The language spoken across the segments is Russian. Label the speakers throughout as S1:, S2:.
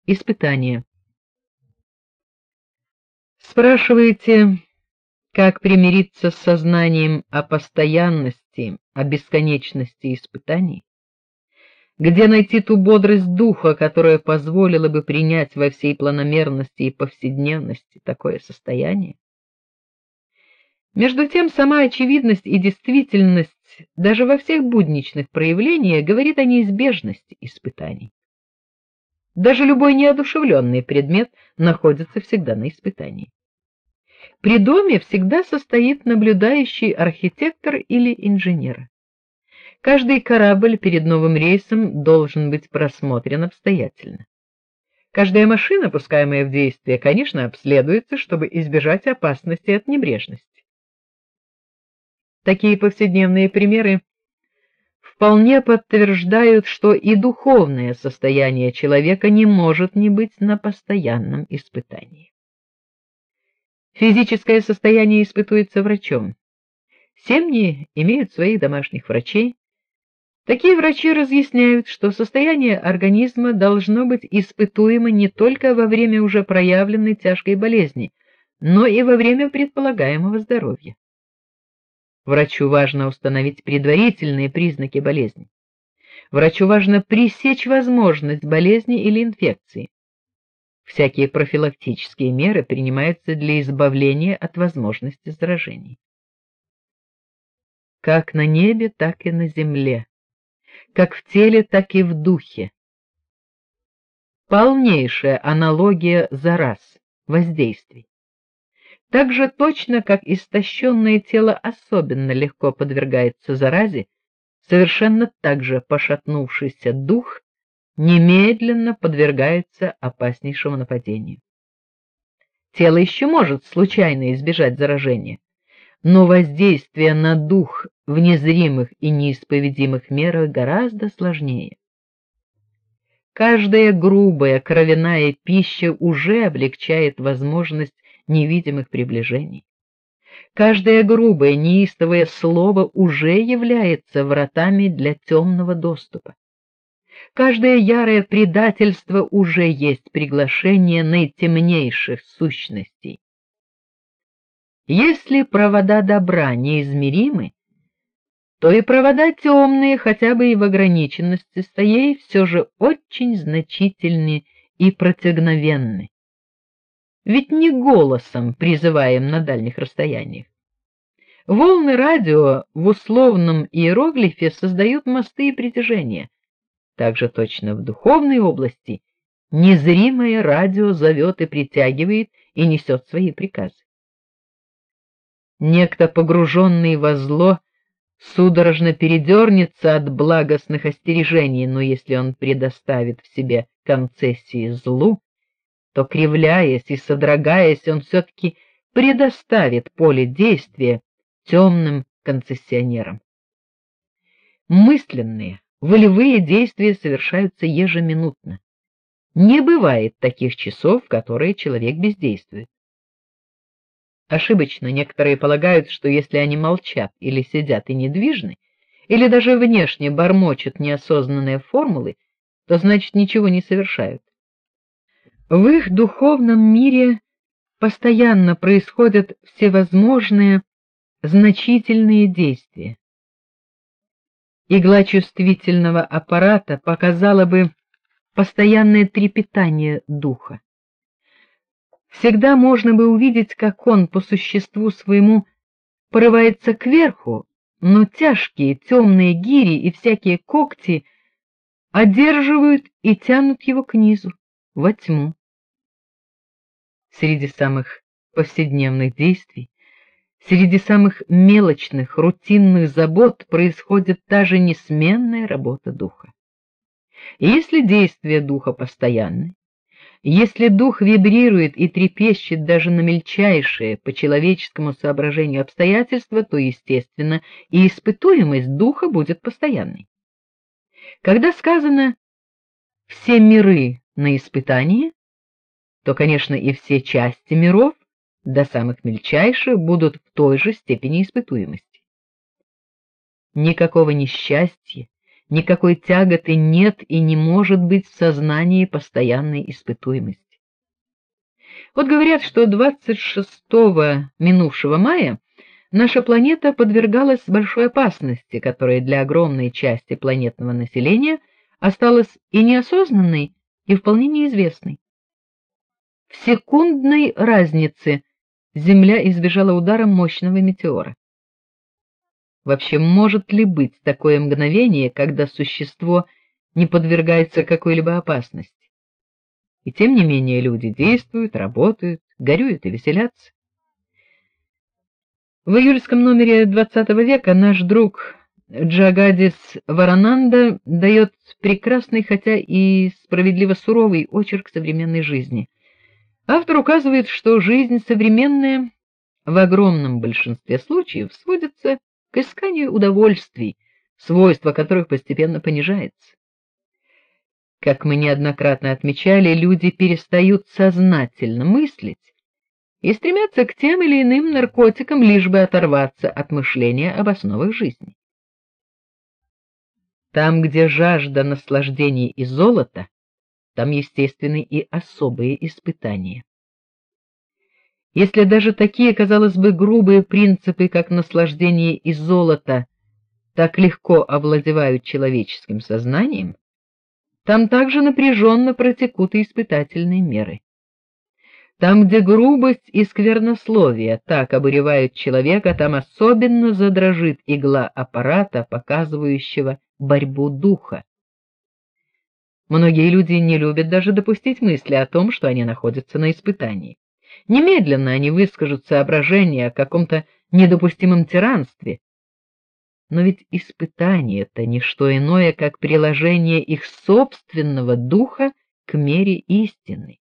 S1: Испытание. Спрашиваете, как примириться с сознанием о постоянности, о бесконечности испытаний? Где найти ту бодрость духа, которая позволила бы принять во всей планомерности и повседневности такое состояние? Между тем, сама очевидность и действительность даже во всех будничных проявлениях говорит о неизбежности испытаний. Даже любой неодушевленный предмет находится всегда на испытании. При доме всегда состоит наблюдающий архитектор или инженер. Каждый корабль перед новым рейсом должен быть просмотрен обстоятельно. Каждая машина, пускаемая в действие, конечно, обследуется, чтобы избежать опасности от небрежности. Такие повседневные примеры вполне подтверждают, что и духовное состояние человека не может не быть на постоянном испытании. Физическое состояние испытуется врачом. Семьи имеют своих домашних врачей. Такие врачи разъясняют, что состояние организма должно быть испытуемо не только во время уже проявленной тяжкой болезни, но и во время предполагаемого здоровья. Врачу важно установить предварительные признаки болезни. Врачу важно пресечь возможность болезни или инфекции. Всякие профилактические меры принимаются для избавления от возможности заражений. Как на небе, так и на земле, как в теле, так и в духе. Полнейшая аналогия зараз, воздействий. Так же точно, как истощенное тело особенно легко подвергается заразе, совершенно так же пошатнувшийся дух немедленно подвергается опаснейшему нападению. Тело еще может случайно избежать заражения, но воздействие на дух в незримых и неисповедимых мерах гораздо сложнее. Каждая грубая кровяная пища уже облегчает возможность невидимых приближений. Каждое грубое неистовое слово уже является вратами для темного доступа. Каждое ярое предательство уже есть приглашение наитемнейших сущностей. Если провода добра неизмеримы, то и провода темные, хотя бы и в ограниченности своей, все же очень значительны и протягновенны. Ведь не голосом призываем на дальних расстояниях. Волны радио в условном иероглифе создают мосты и притяжения. Также точно в духовной области незримое радио зовет и притягивает и несет свои приказы. Некто, погруженный во зло, судорожно передернется от благостных остережений, но если он предоставит в себе концессии злу, то, кривляясь и содрогаясь, он все-таки предоставит поле действия темным концессионерам. Мысленные, волевые действия совершаются ежеминутно. Не бывает таких часов, в которые человек бездействует. Ошибочно некоторые полагают, что если они молчат или сидят и недвижны, или даже внешне бормочут неосознанные формулы, то значит ничего не совершают. В их духовном мире постоянно происходят всевозможные значительные действия. Игла чувствительного аппарата показала бы постоянное трепетание духа. Всегда можно бы увидеть, как он по существу своему порывается кверху, но тяжкие темные гири и всякие когти одерживают и тянут его к низу, во тьму. Среди самых повседневных действий, среди самых мелочных, рутинных забот происходит та же несменная работа духа. И если действие духа постоянны, если дух вибрирует и трепещет даже на мельчайшие по человеческому соображению обстоятельства, то, естественно, и испытуемость духа будет постоянной. Когда сказано «все миры на испытании», то, конечно, и все части миров, до самых мельчайших, будут в той же степени испытуемости. Никакого несчастья, Никакой тяготы нет и не может быть в сознании постоянной испытуемости. Вот говорят, что 26-го минувшего мая наша планета подвергалась большой опасности, которая для огромной части планетного населения осталась и неосознанной, и вполне неизвестной. В секундной разнице Земля избежала удара мощного метеора. Вообще, может ли быть такое мгновение, когда существо не подвергается какой-либо опасности? И тем не менее люди действуют, работают, горюют и веселятся. В июльском номере XX века наш друг Джагадис Варананда дает прекрасный, хотя и справедливо суровый очерк современной жизни. Автор указывает, что жизнь современная в огромном большинстве случаев сводится к исканию удовольствий, свойство которых постепенно понижается. Как мы неоднократно отмечали, люди перестают сознательно мыслить и стремятся к тем или иным наркотикам, лишь бы оторваться от мышления об основах жизни. Там, где жажда наслаждений и золота, там естественны и особые испытания. Если даже такие, казалось бы, грубые принципы, как наслаждение и золото, так легко овладевают человеческим сознанием, там также напряженно протекут и испытательные меры. Там, где грубость и сквернословие так обуревают человека, там особенно задрожит игла аппарата, показывающего борьбу духа. Многие люди не любят даже допустить мысли о том, что они находятся на испытании. Немедленно они выскажут соображения о каком-то недопустимом тиранстве. Но ведь испытание — это не что иное, как приложение их собственного духа к мере истины.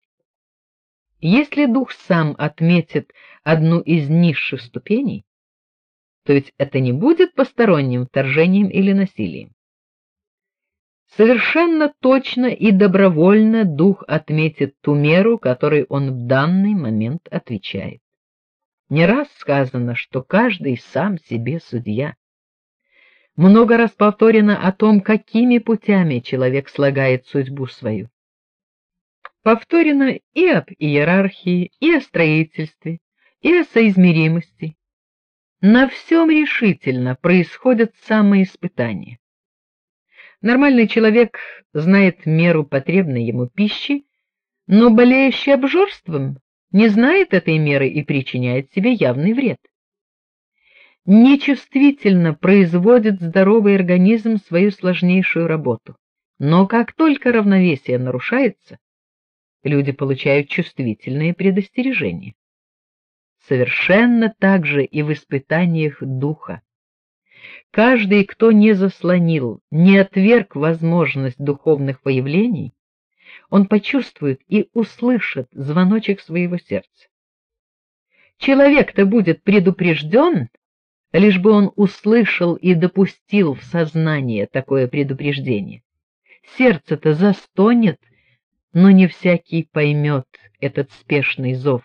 S1: Если дух сам отметит одну из низших ступеней, то ведь это не будет посторонним вторжением или насилием. Совершенно точно и добровольно дух отметит ту меру, которой он в данный момент отвечает. Не раз сказано, что каждый сам себе судья. Много раз повторено о том, какими путями человек слагает судьбу свою. Повторено и об иерархии, и о строительстве, и о соизмеримости. На всем решительно происходят самоиспытания. Нормальный человек знает меру потребной ему пищи, но болеющий обжорством не знает этой меры и причиняет себе явный вред. Нечувствительно производит здоровый организм свою сложнейшую работу, но как только равновесие нарушается, люди получают чувствительные предостережения. Совершенно так же и в испытаниях духа. Каждый, кто не заслонил, не отверг возможность духовных выявлений, он почувствует и услышит звоночек своего сердца. Человек-то будет предупрежден, лишь бы он услышал и допустил в сознание такое предупреждение. Сердце-то застонет, но не всякий поймет этот спешный зов.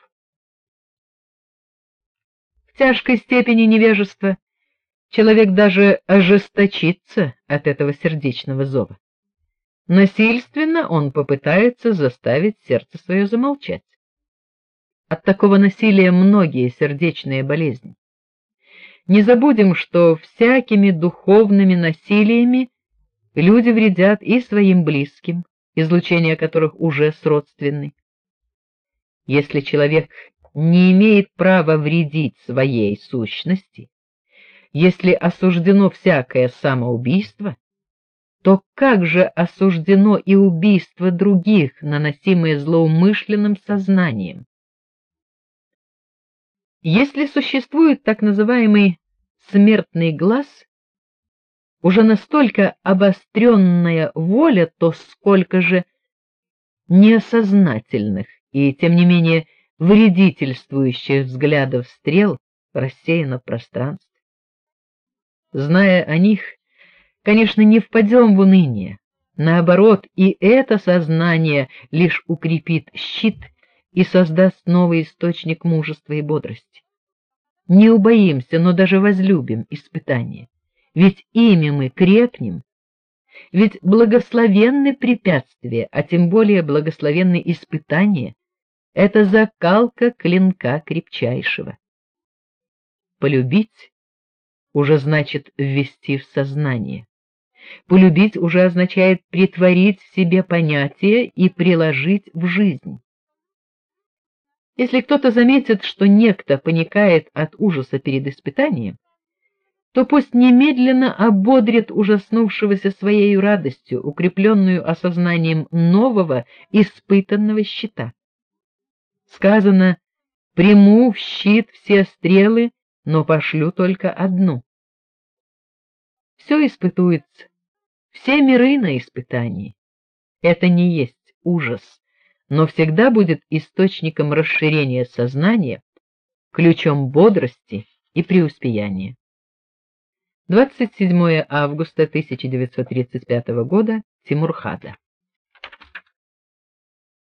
S1: В тяжкой степени невежества человек даже ожесточится от этого сердечного зова. Насильственно он попытается заставить сердце свое замолчать. От такого насилия многие сердечные болезни. Не забудем, что всякими духовными насилиями люди вредят и своим близким, излучения которых уже сродственны. Если человек не имеет права вредить своей сущности, если осуждено всякое самоубийство, то как же осуждено и убийство других, наносимое злоумышленным сознанием? Если существует так называемый смертный глаз, уже настолько обостренная воля, то сколько же неосознательных и, тем не менее, вредительствующих взглядов стрел рассеяно в пространстве. Зная о них, конечно, не впадем в уныние. Наоборот, и это сознание лишь укрепит щит и создаст новый источник мужества и бодрости. Не убоимся, но даже возлюбим испытания, ведь ими мы крепнем Ведь благословенны препятствия, а тем более благословенны испытания. Это закалка клинка крепчайшего. Полюбить уже значит ввести в сознание. Полюбить уже означает претворить в себе понятие и приложить в жизнь. Если кто-то заметит, что некто паникает от ужаса перед испытанием, то пусть немедленно ободрит ужаснувшегося своей радостью, укрепленную осознанием нового испытанного щита. Сказано: «Приму в щит все стрелы, но пошлю только одну». Все испытуется, все миры на испытании. Это не есть ужас, но всегда будет источником расширения сознания, ключом бодрости и преуспеяния. 27 августа 1935 года. Тимур Хада.